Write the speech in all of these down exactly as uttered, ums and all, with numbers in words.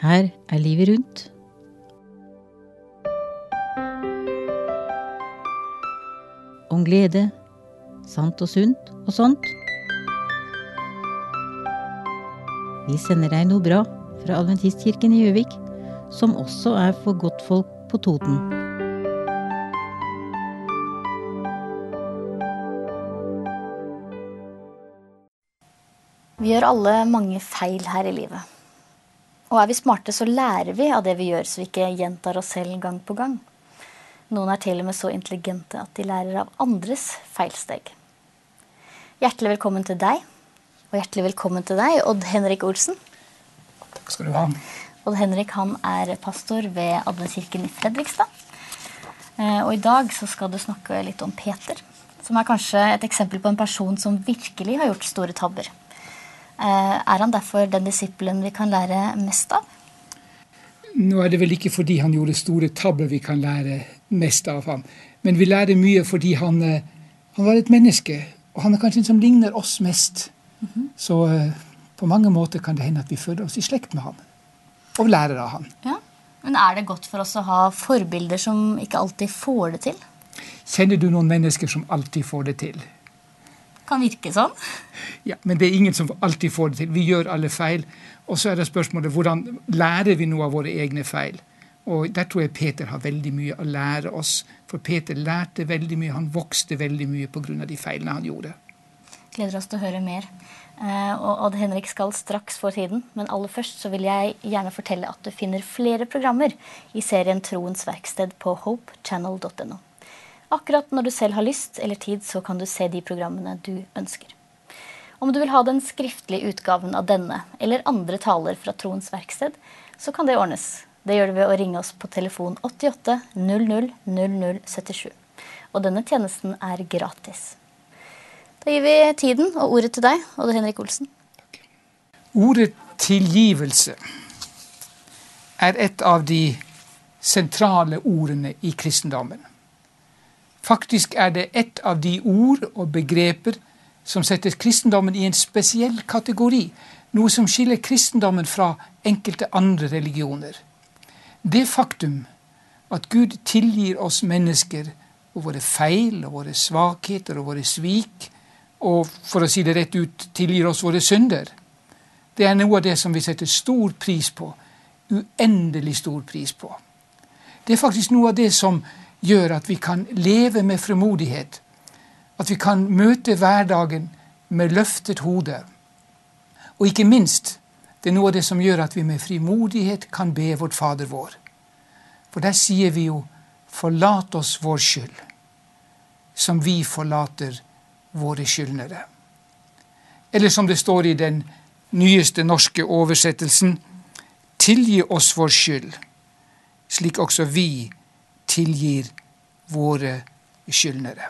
Her er livet rundt. Om glede, sant og sunt og sånt. Vi sender deg noe bra fra Adventistkirken i Gjøvik, som også er for godtfolk på Toten. Vi gjør alle mange feil her i livet. Og er vi smarte, så lærer vi av det vi gjør, så vi ikke gjentar oss selv gang på gang. Noen er til og med så intelligente at de lærer av andres feilsteg. Hjertelig velkommen til deg, og hjertelig velkommen til deg, Odd Henrik Olsen. Takk skal du ha. Odd Henrik, han er pastor ved Adventkirken i Fredrikstad. Og i dag så skal du snakke litt om Peter, som er kanskje et eksempel på en person som virkelig har gjort store tabber. Er han derfor den disippelen vi kan lære mest av? Nå er det vel ikke fordi han gjorde store tabber vi kan lære mest av ham, men vi lærer mye fordi han, han var et menneske, og han er kanskje en som ligner oss mest. Mm-hmm. Så på mange måter kan det hende at vi føler oss i slekt med han, og lærer av han. Ja, men er det godt for oss å ha forbilder som ikke alltid får det til? Kjenner du noen mennesker som alltid får det til? Kan virke sånn. Ja, men det er ingen som alltid får det til. Vi gjør alle feil. Og så er det spørsmålet, hvordan lærer vi noe av våre egne feil? Og der tror jeg Peter har veldig mye å lære oss. For Peter lærte veldig mye, han vokste veldig mye på grunn av de feilene han gjorde. Gleder oss til å høre mer. Og Odd Henrik skal straks få tiden, men aller først så vil jeg gjerne fortelle at du finner flere programmer i serien Troens Verksted på hope channel dot n o. Akkurat når du selv har lyst eller tid, så kan du se de programmene du ønsker. Om du vil ha den skriftlige utgaven av denne, eller andre taler fra Troens Verksted, så kan det ordnes. Det gjør du ved å ringe oss på telefon åttiåtte null null null null syttisju. Og denne tjenesten er gratis. Da gir vi tiden og ordet til deg, Odd Henrik Olsen. Takk. Ordet tilgivelse er et av de sentrale ordene i kristendommen. Faktisk er det et av de ord og begreper som setter kristendommen i en spesiell kategori, noe som skiller kristendommen fra enkelte andre religioner. Det faktum at Gud tilgir oss mennesker og våre feil og våre svakheter og våre svik, og for å si det rett ut, tilgir oss våre synder, det er noe av det som vi setter stor pris på, uendelig stor pris på. Det er faktisk noe av det som gjør at vi kan leve med fremodighet, at vi kan møte hverdagen med løftet hode. Og ikke minst, det er noe av det som gjør at vi med frimodighet kan be vårt Fader vår. For der sier vi jo, forlat oss vår skyld, som vi forlater våre skyldnere. Eller som det står i den nyeste norske oversettelsen, tilgi oss vår skyld, slik også vi tilgir våre skyldnere.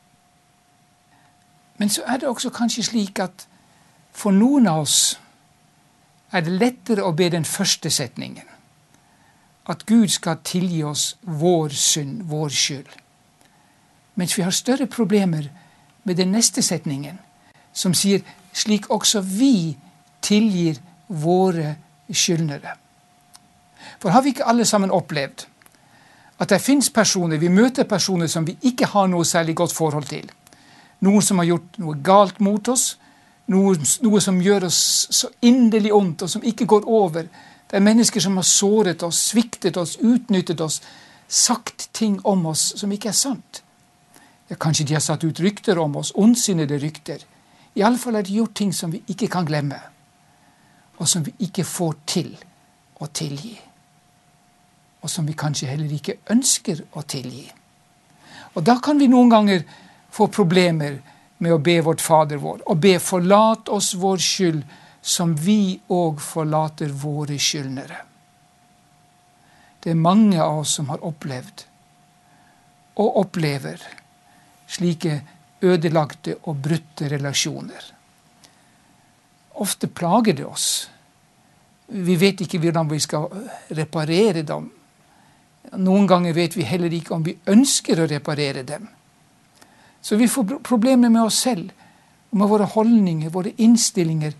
Men så er det også kanskje slik at for noen av oss er det lettere å be den første setningen. At Gud skal tilgi oss vår synd, vår skyld. Mens vi har større problemer med den neste setningen, som sier slik også vi tilgir våre skyldnere. For har vi ikke alle sammen opplevd at det finnes personer, vi møter personer som vi ikke har noe særlig godt forhold til. Noen som har gjort noe galt mot oss, noe, noe som gjør oss så inderlig ondt og som ikke går over. Det er mennesker som har såret oss, sviktet oss, utnyttet oss, sagt ting om oss som ikke er sant. Ja, kanskje de har satt ut rykter om oss, ondsinnede rykter. I alle fall har de gjort ting som vi ikke kan glemme, og som vi ikke får til å tilgi. Og som vi kanskje heller ikke ønsker å tilgi. Og da kan vi noen ganger få problemer med å be vårt Fader vår, og be forlat oss vår skyld, som vi og forlater våre skyldnere. Det er mange av oss som har opplevd, og opplever, slike ødelagte og brutte relasjoner. Ofte plager det oss. Vi vet ikke hvordan vi skal reparere dem. Noen ganger vet vi heller ikke om vi ønsker å reparere dem. Så vi får problemer med oss selv, med våre holdninger, våre innstillinger,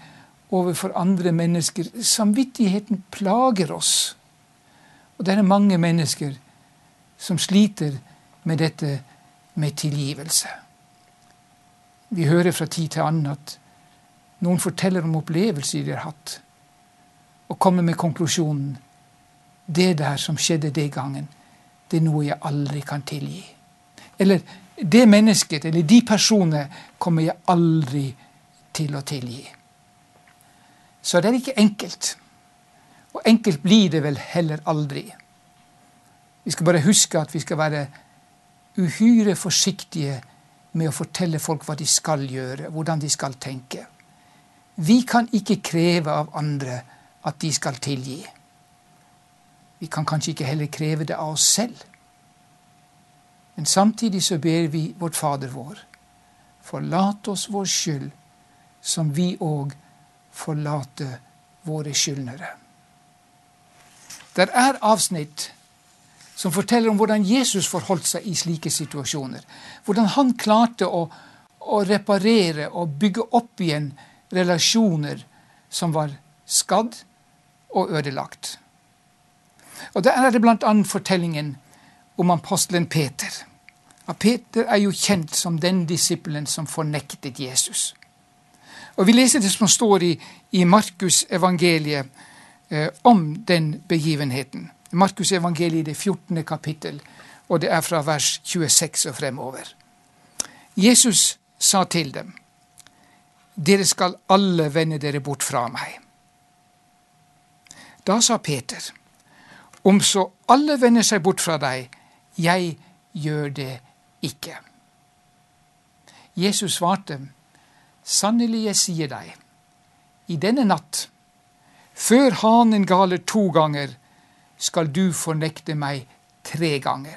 overfor andre mennesker. Samvittigheten plager oss. Og det er mange mennesker som sliter med dette med tilgivelse. Vi hører fra tid til annen at noen forteller om opplevelser de har hatt, og kommer med konklusjonen: det der som skjedde den gangen, det er noe jeg aldri kan tilgi. Eller det mennesket, eller de personene, kommer jeg aldri til å tilgi. Så det er ikke enkelt. Og enkelt blir det vel heller aldri. Vi skal bare huske at vi skal være uhyre forsiktige med å fortelle folk hva de skal gjøre, hvordan de skal tenke. Vi kan ikke kreve av andre at de skal tilgi. Vi kan kanskje ikke heller kreve det av oss selv. Men samtidig så ber vi vårt Fader vår: forlat oss vår skyld, som vi òg forlater våre skyldnere. Der er avsnitt som forteller om hvordan Jesus forholdt seg i slike situasjoner. Hvordan han klarte å, å reparere og bygge opp igjen relasjoner som var skadd og ødelagt. Og der er det blant annet fortellingen om apostelen Peter. Og Peter er jo kjent som den disippelen som fornektet Jesus. Og vi leser det som står i, i Markus evangeliet eh, om den begivenheten. Markus evangeliet, det fjortende kapittel, og det er fra vers tjueseks og fremover. Jesus sa til dem: dere skal alle vende dere bort fra meg. Da sa Peter: om så alle vender seg bort fra deg, jeg gjør det ikke. Jesus svarte: sannelig jeg sier deg, i denne natt, før hanen galer to ganger, skal du fornekte meg tre ganger.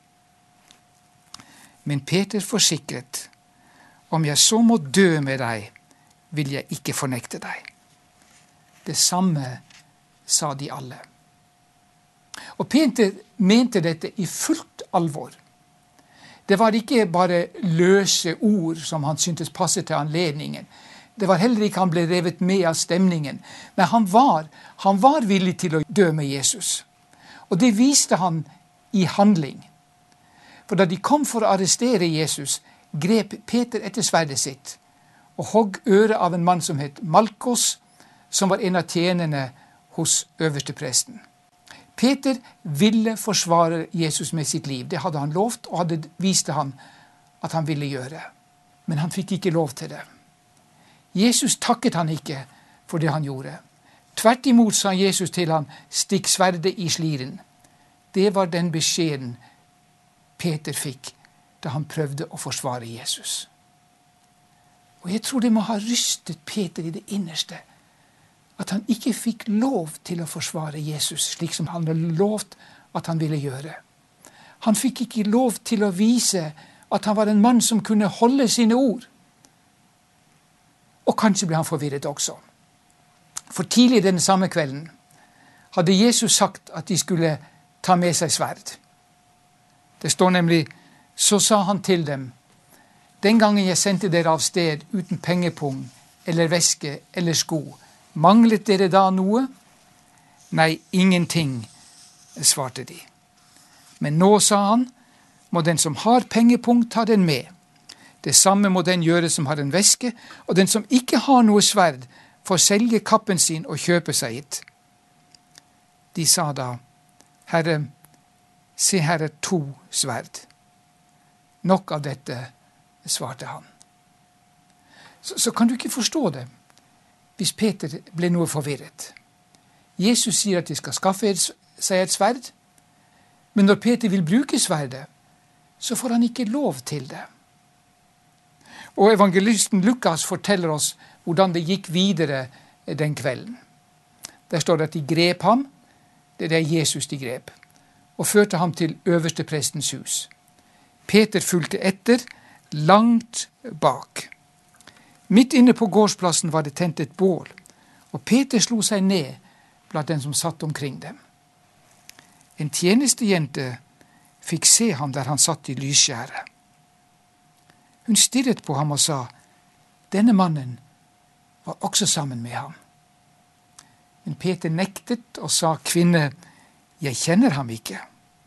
Men Peter forsikret: om jeg så må dø med deg, vil jeg ikke fornekte deg. Det samme sa de alle. Og Peter mente dette i fullt alvor. Det var ikke bare løse ord som han syntes passet til anledningen. Det var heller ikke han ble revet med av stemningen. Men han var, han var villig til å dø med Jesus. Og det viste han i handling. For da de kom for å arrestere Jesus, grep Peter etter sverdet sitt og hogg øret av en mann som het Malkos, som var en av tjenerne hos øverstepresten. Peter ville forsvare Jesus med sitt liv. Det hadde han lovt, og hadde viste han at han ville gjøre. Men han fikk ikke lov til det. Jesus takket han ikke for det han gjorde. Tvert imot sa Jesus til han: stikk sverdet i sliren. Det var den beskjeden Peter fikk da han prøvde å forsvare Jesus. Og jeg tror det må ha rystet Peter i det innerste, at han ikke fikk lov til å forsvare Jesus slik som han hadde lovt at han ville gjøre. Han fikk ikke lov til å vise at han var en mann som kunne holde sine ord. Og kanskje ble han forvirret også. For tidlig den samme kvelden hadde Jesus sagt at de skulle ta med seg sverd. Det står nemlig: så sa han til dem: den gangen jeg sendte dere av sted uten pengepung eller veske eller sko, manglet dere da noe? Nei, ingenting, svarte de. Men nå, sa han, må den som har pengepung ta den med. Det samme må den gjøre som har en veske, og den som ikke har noe sverd, får selge kappen sin og kjøpe seg hit. De sa da: Herre, se her er to sverd. Nok av dette, svarte han. Så, så kan du ikke forstå det hvis Peter ble noe forvirret. Jesus sier at de skal skaffe seg et sverd, men når Peter vil bruke sverdet, så får han ikke lov til det. Og evangelisten Lukas forteller oss hvordan det gikk videre den kvelden. Der står det at de grep ham, det er Jesus de grep, og førte ham til øversteprestens hus. Peter fulgte etter, langt bak. Midt inne på gårdsplassen var det tent et bål, og Peter slo seg ned blant den som satt omkring dem. En tjenestejente fikk se ham der han satt i lysskjæret. Hun stirret på ham og sa: denne mannen var også sammen med ham. Men Peter nektet og sa, kvinne, jeg kjenner ham ikke.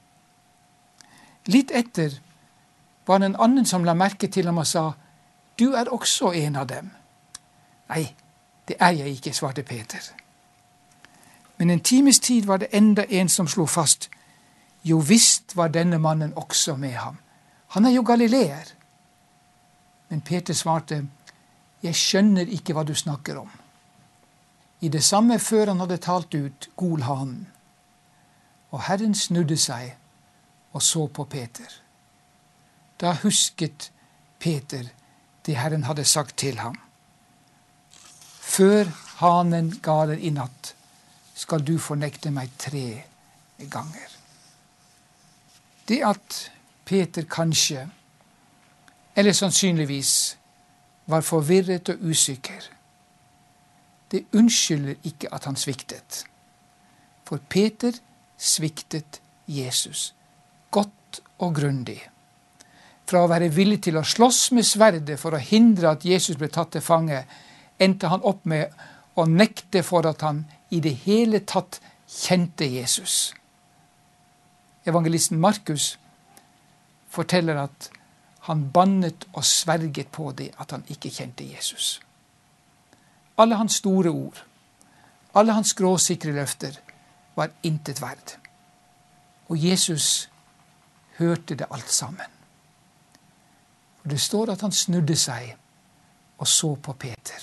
Litt etter var det en annen som la merke til ham og sa, du er også en av dem. Nei, det er jeg ikke, svarte Peter. Men en times tid var det enda en som slo fast, jo visst var denne mannen også med ham. Han er jo galileer. Men Peter svarte, jeg skjønner ikke hva du snakker om. I det samme før han hadde talt ut, gol hanen. Og Herren snudde seg og så på Peter. Da husket Peter det Herren hadde sagt til ham. Før hanen galer i natt, skal du fornekte meg tre ganger. Det at Peter kanskje, eller sannsynligvis, var forvirret og usikker, det unnskylder ikke at han sviktet. For Peter sviktet Jesus godt og grundig. Fra å være villig til å slåss med sverdet for å hindre at Jesus ble tatt til fange, endte han opp med å nekte for at han i det hele tatt kjente Jesus. Evangelisten Markus forteller at han bannet og sverget på det at han ikke kjente Jesus. Alle hans store ord, alle hans skråsikre løfter var intet verd. Og Jesus hørte det alt sammen. Og det står at han snudde seg og så på Peter.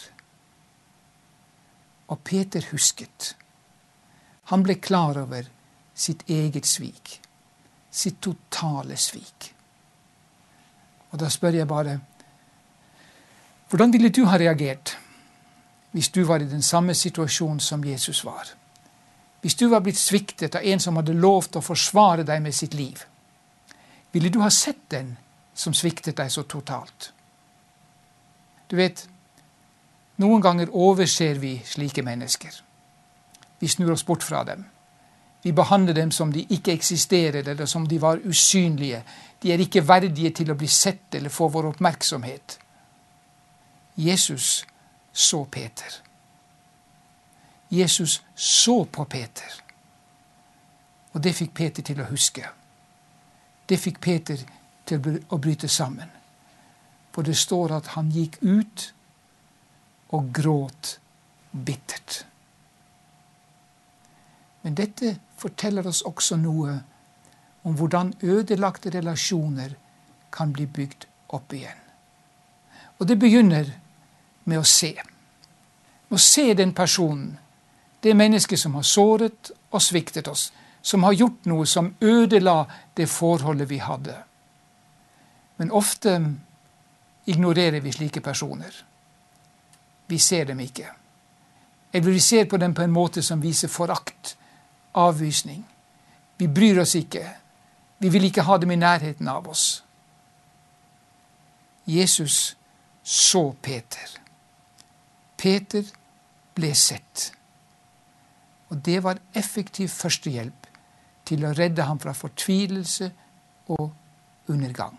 Og Peter husket. Han ble klar over sitt eget svik, sitt totale svik. Og da spør jeg bare, hvordan ville du ha reagert hvis du var i den samme situasjonen som Jesus var? Hvis du var blitt sviktet av en som hadde lovt å forsvare deg med sitt liv, ville du ha sett den som sviktet deg så totalt? Du vet, noen ganger overser vi slike mennesker. Vi snur oss bort fra dem. Vi behandler dem som de ikke eksisterer, eller som de var usynlige. De er ikke verdige til å bli sett eller få vår oppmerksomhet. Jesus så Peter. Jesus så på Peter. Og det fikk Peter til å huske. Det fikk Peter til å bryte sammen. For det står at han gikk ut og gråt bittert. Men dette forteller oss også noe om hvordan ødelagte relasjoner kan bli bygd opp igjen. Og det begynner med å se. Med å se den personen, det mennesket som har såret og sviktet oss, som har gjort noe som ødela det forholdet vi hadde. Men ofte ignorerer vi slike personer. Vi ser dem ikke. Eller vi ser på dem på en måte som viser forakt, avvisning. Vi bryr oss ikke. Vi vil ikke ha dem i nærheten av oss. Jesus så Peter. Peter ble sett. Og det var effektiv førstehjelp til å redde ham fra fortvilelse og undergang.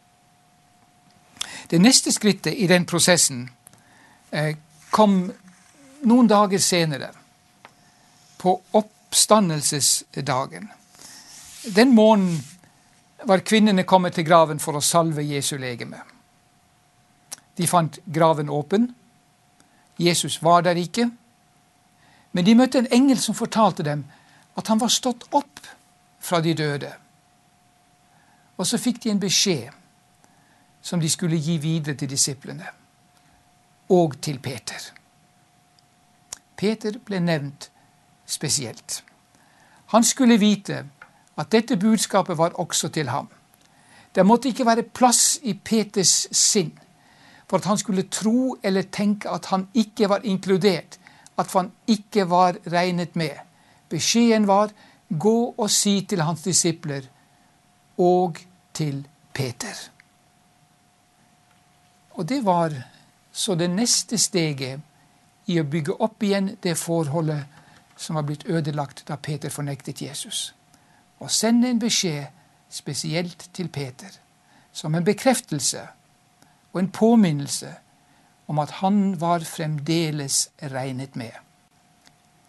Det neste skrittet i den prosessen eh, kom noen dager senere, på oppstandelsesdagen. Den morgenen var kvinnene kommet til graven for å salve Jesu legeme. De fant graven åpen. Jesus var der ikke. Men de møtte en engel som fortalte dem at han var stått opp fra de døde. Og så fikk de en beskjed som de skulle gi videre til disiplene og til Peter. Peter ble nevnt spesielt. Han skulle vite at dette budskapet var også til ham. Det måtte ikke være plass i Peters sinn for at han skulle tro eller tenke at han ikke var inkludert, at han ikke var regnet med. Beskjeden var, gå og si til hans disipler og til Peter. Og det var så det neste steget i å bygge opp igjen det forholdet som var blitt ødelagt da Peter fornektet Jesus. Og sende en beskjed spesielt til Peter, som en bekreftelse og en påminnelse om at han var fremdeles regnet med.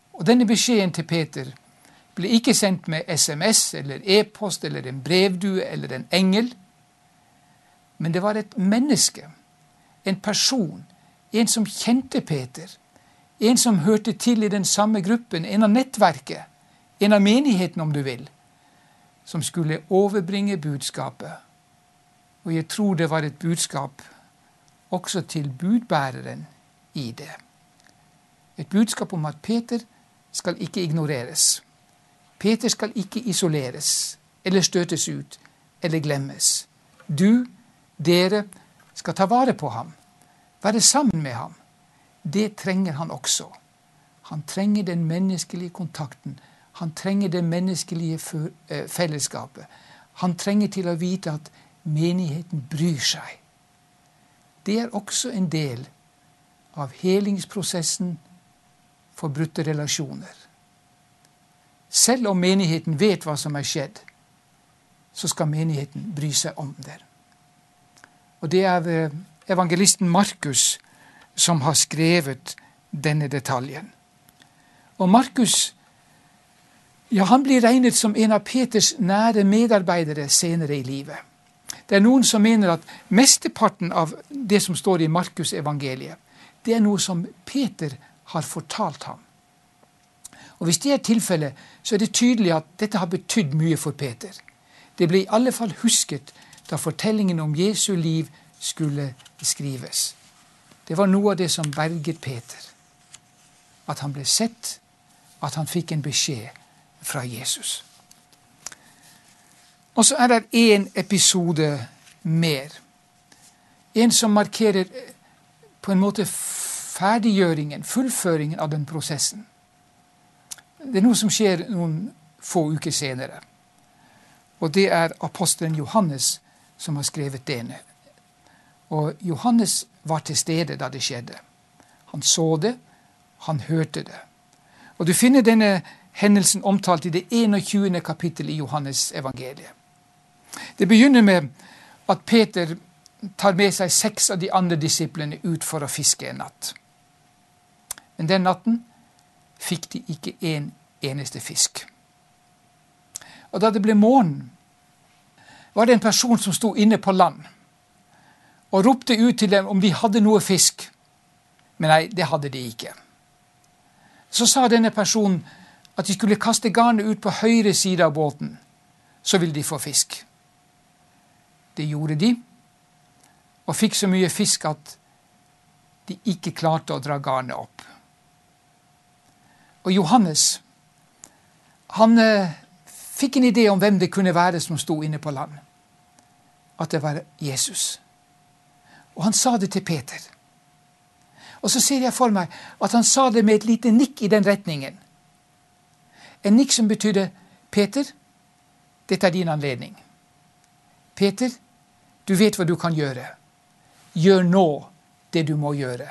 Og denne beskjeden til Peter ble ikke sendt med sms eller e-post eller en brevdue eller en engel, men det var et menneske, en person, en som kjente Peter, en som hørte til i den samme gruppen, en av nettverket, en av menigheten om du vil, som skulle overbringe budskapet. Og jeg tror det var et budskap også til budbæreren i det. Et budskap om at Peter skal ikke ignoreres. Peter skal ikke isoleres, eller støtes ut, eller glemmes. Du, dere, skal ta vare på ham, være sammen med ham. Det trenger han også. Han trenger den menneskelige kontakten. Han trenger det menneskelige fellesskapet. Han trenger til å vite at menigheten bryr seg. Det er også en del av helingsprosessen for brutte relasjoner. Selv om menigheten vet hva som er skjedd, så skal menigheten bry seg om det. Og det er evangelisten Markus som har skrevet denne detaljen. Og Markus, ja, han blir regnet som en av Peters nære medarbeidere senere i livet. Det er noen som mener at mesteparten av det som står i Markus evangeliet, det er noe som Peter har fortalt ham. Og hvis det er tilfellet, så er det tydelig at dette har betydd mye for Peter. Det ble i alle fall husket da fortellingen om Jesu liv skulle skrives. Det var noe av det som berget Peter. At han ble sett, at han fikk en beskjed fra Jesus. Og så er det en episode mer. En som markerer på en måte ferdiggjøringen, fullføringen av den prosessen. Det er noe som skjer noen få uker senere. Og det er apostelen Johannes som har skrevet det ned. Og Johannes var til stede da det skjedde. Han så det, han hørte det. Og du finner denne hendelsen omtalt i det enogtjuende kapittel i Johannes evangeliet. Det begynner med at Peter tar med seg seks av de andre disiplene ut for å fiske en natt. Men den natten fikk de ikke en eneste fisk. Og da det ble morgen, var det en person som sto inne på land og ropte ut til dem om de hadde noe fisk. Men nei, det hadde de ikke. Så sa denne personen at de skulle kaste garnet ut på høyre side av båten, så ville de få fisk. Det gjorde de, og fikk så mye fisk at de ikke klarte å dra garnet opp. Og Johannes, han eh, fikk en idé om hvem det kunne være som sto inne på land. At det var Jesus. Og han sa det til Peter. Og så ser jeg for meg at han sa det med et lite nikk i den retningen. En nikk som betydde, Peter, dette er din anledning. Peter, du vet hva du kan gjøre. Gjør nå det du må gjøre.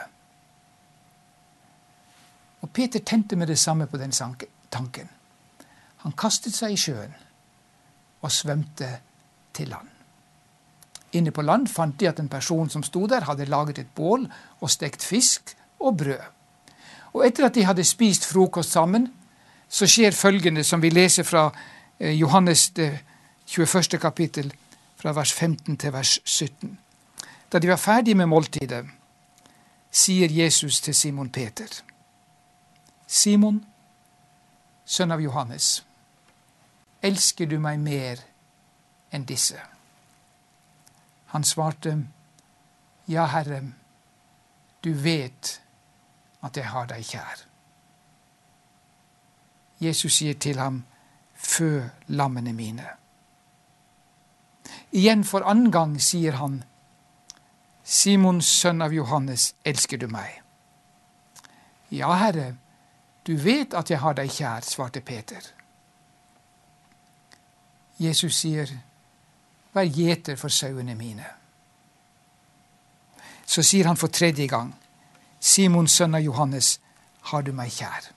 Og Peter tente med det samme på den tanken. Han kastet seg i sjøen og svømte til land. Inne på land fant de at en person som stod der hadde laget et bål og stekt fisk og brød. Og etter at de hadde spist frokost sammen, så skjer følgende som vi leser fra Johannes det tjueførste kapittel, fra vers femten til vers sytten. Da de var ferdige med måltidet, sier Jesus til Simon Peter: Simon, sønn av Johannes, elsker du meg mer enn disse? Han svarte: Ja, Herre, du vet at jeg har deg kjær. Jesus sier til ham: Fø lammene mine. Igjen for annen gang sier han: Simon, sønn av Johannes, elsker du meg? Ja, Herre, du vet at jeg har deg kjær, svarte Peter. Jesus sier: Vær gjeter for sauene mine. Så sier han for tredje gang: Simon, sønn av Johannes, har du meg kjær?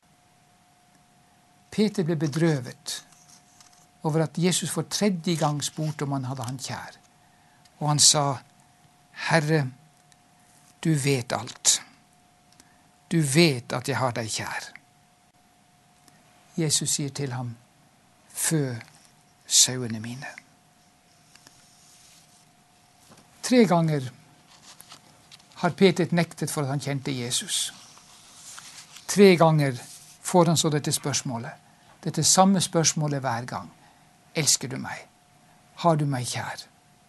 Peter ble bedrøvet over at Jesus for tredje gang spurte om han hadde han kjær. Og han sa: Herre, du vet alt. Du vet at jeg har deg kjær. Jesus sier til ham, fø sauene mine. Tre ganger har Peter nektet for at han kjente Jesus. Tre ganger får han så dette spørsmålet. Dette samme spørsmålet hver gang. Elsker du meg? Har du meg kjær?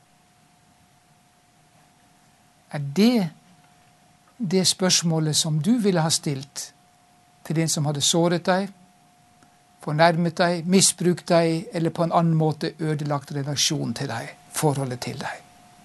Er det det spørsmålet som du ville ha stilt til den som hadde såret deg, fornærmet deg, misbrukt deg, eller på en annen måte ødelagt relasjon til deg, forholdet til deg?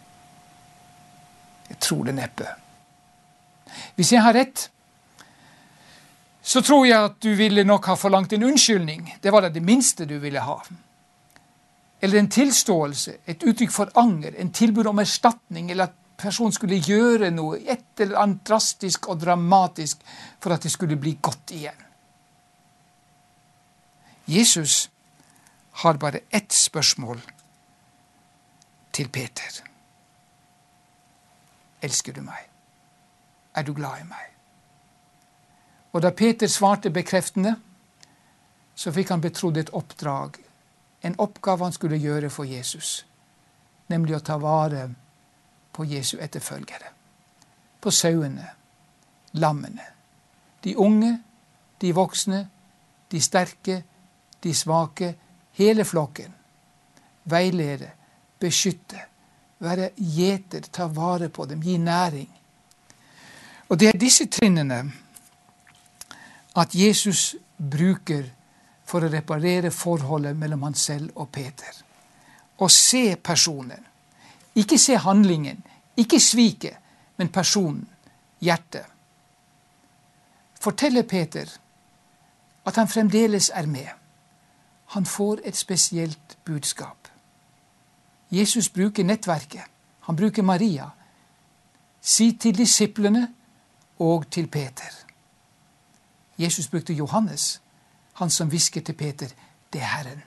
Jeg tror det neppe. Hvis jeg har rett, så tror jeg at du ville nok ha forlangt en unnskyldning. Det var det, det minste du ville ha. Eller en tilståelse, et uttrykk for anger, en tilbud om erstatning, eller at personen skulle gjøre noe, et eller annet drastisk og dramatisk, for at det skulle bli godt igjen. Jesus har bare ett spørsmål til Peter. Elsker du meg? Er du glad i meg? Og da Peter svarte bekreftende, så fikk han betrodd et oppdrag, en oppgave han skulle gjøre for Jesus, nemlig å ta vare på Jesu etterfølgere, på sauene, lammene, de unge, de voksne, de sterke, de svake, hele flokken, veilede, beskytte, være gjeter, ta vare på dem, gi næring. Og det er disse trinnene at Jesus bruker for å reparere forholdet mellom han selv og Peter. Å se personen. Ikke se handlingen, ikke svike, men personen, hjertet. Forteller Peter at han fremdeles er med. Han får et spesielt budskap. Jesus bruker nettverket. Han bruker Maria. Si til disiplene og til Peter. Jesus brukte Johannes, han som hvisker til Peter, det er Herren.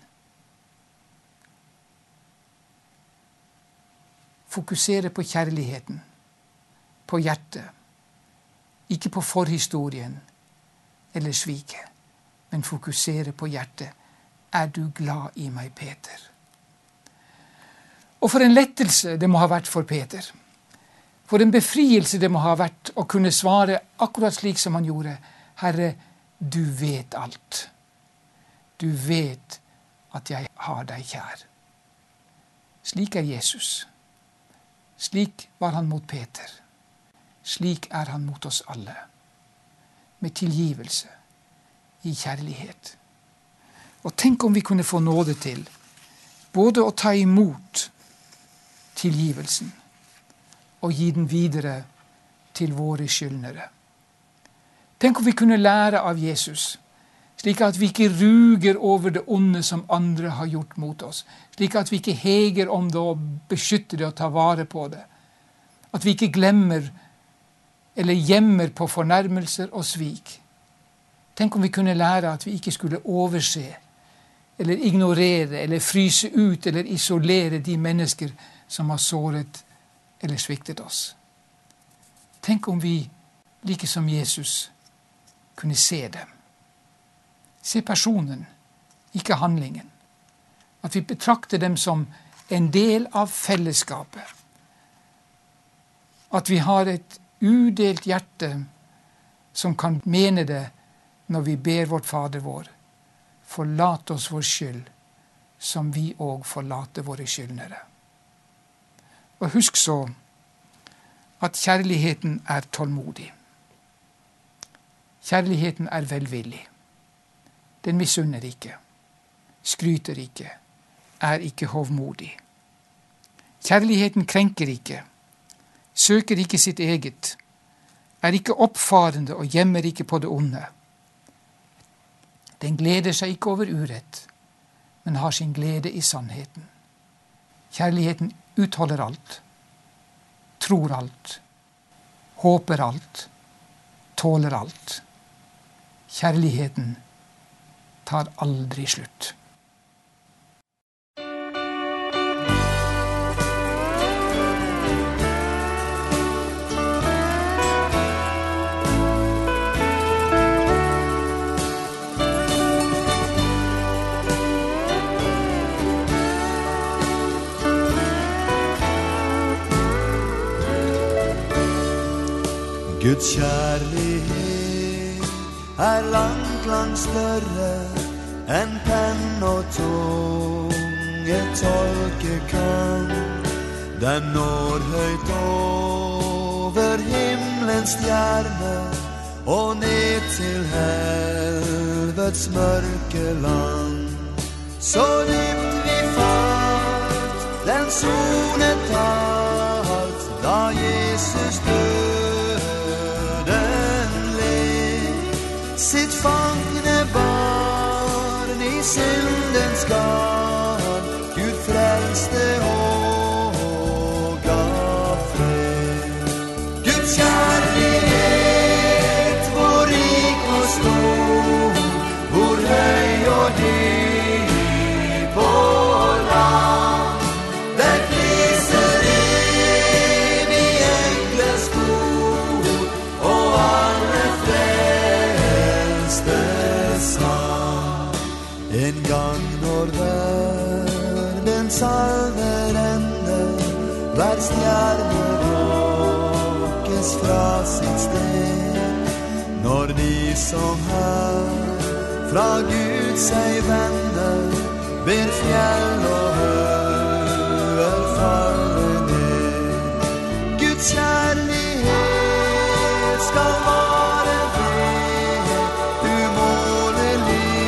Fokusere på kjærligheten, på hjertet, ikke på forhistorien eller svike, men fokusere på hjertet. Er du glad i meg, Peter? Og for en lettelse det må ha vært for Peter. For en befrielse det må ha vært å kunne svare akkurat slik som han gjorde. Herre, du vet alt. Du vet at jeg har deg kjær. Slik er Jesus. Slik var han mot Peter. Slik er han mot oss alle. Med tilgivelse, i kjærlighet. Og tenk om vi kunne få nåde til både å ta imot tilgivelsen og gi den videre til våre skyldnere. Tenk om vi kunne lære av Jesus, slik at vi ikke ruger over det onde som andre har gjort mot oss, slik at vi ikke heger om det og beskytter det og tar vare på det, at vi ikke glemmer eller gjemmer på fornærmelser og svik. Tenk om vi kunne lære at vi ikke skulle overse eller ignorere eller fryse ut eller isolere de mennesker som har såret eller sviktet oss. Tenk om vi, like som Jesus, kunne se dem. Se personen, ikke handlingen. At vi betrakter dem som en del av fellesskapet. At vi har et udelt hjerte som kan mene det når vi ber vårt Fader vår. Forlat oss vår skyld, som vi også forlater våre skyldnere. Og husk så at kjærligheten er tålmodig. Kjærligheten er velvillig. Den misunner ikke, skryter ikke, er ikke hovmodig. Kjærligheten krenker ikke, søker ikke sitt eget, er ikke oppfarende og gjemmer ikke på det onde. Den gleder seg ikke over urett, men har sin glede i sannheten. Kjærligheten utholder alt, tror alt, håper alt, tåler alt. Kjærligheten tar aldri slutt. Guds kjærlighet er langt, langt større enn penn og tunge tolke kan. Den når høyt over himmelens stjerne og ned til helvets mørke land. Så dypt vi falt, den sonet alt, da Jesus døden led. Sitt fangne barn i syndens garn, Gud frelste og gav fred. Guds kjærlighet, hvor rik og stor, hvor høy og dyp og lang, der kviser evig enkle spor, og alle frelste sang. En gang når verdens alder ender, hver stjerne råkes fra sitt sted, når de som her fra Gud seg vender, ber fjell og høer falle ned. Guds kjærlighet skal vare ved, umålelig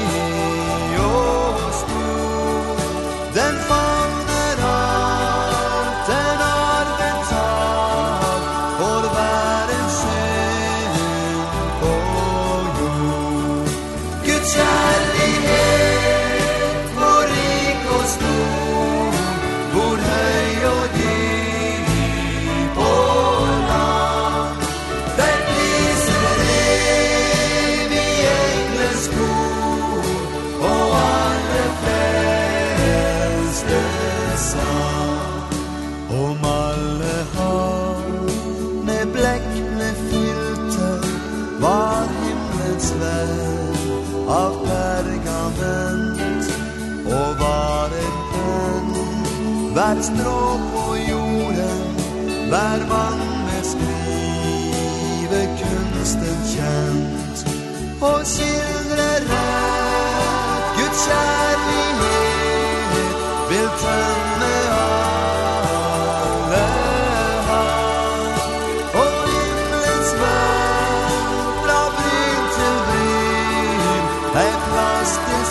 og stor. Den favner alt, den har betalt for verdens synd på jord. Guds kjærlighet, hvor rik og stor, hvor høy og dyp og lang, der lyser evig enkle spor, og alle frelste sang. Om alle hav med blekk ble fylte, var himmelens vær av pergament, og var en penn, hver strå på jorden, hver mann med skrivekunsten kjent, og skildrer rett Guds kjærlighet, vil tømme alle hav, og himmelens vær fra bryn til bryn, ei plass til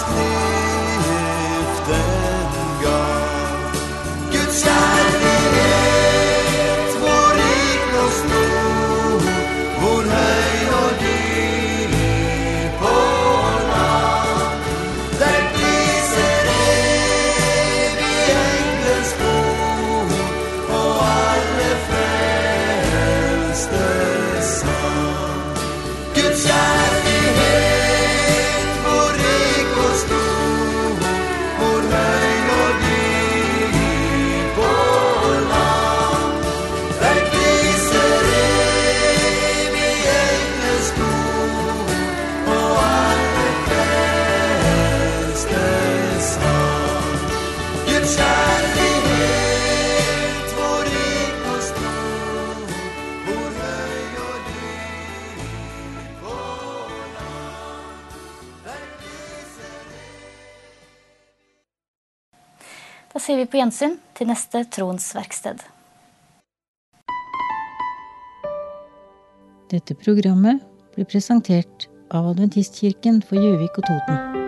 skriften gav. Guds kjærlighet, hvor rik og stor, hvor høy og dyp og lang, der lyser evig enkle spor, og alle frelste sang. Guds kjærlighet, hvor rik og stor, hvor høy og dyp og lang, der lyser evig enkle spor, og alle frelste sang. Guds kjærlighet, hvor rik og stor, hvor høy og dyp og lang, der lyser Da sier vi på gjensyn til neste Troens verksted. Dette programmet blir presentert av Adventistkirken for Gjøvik og Toten.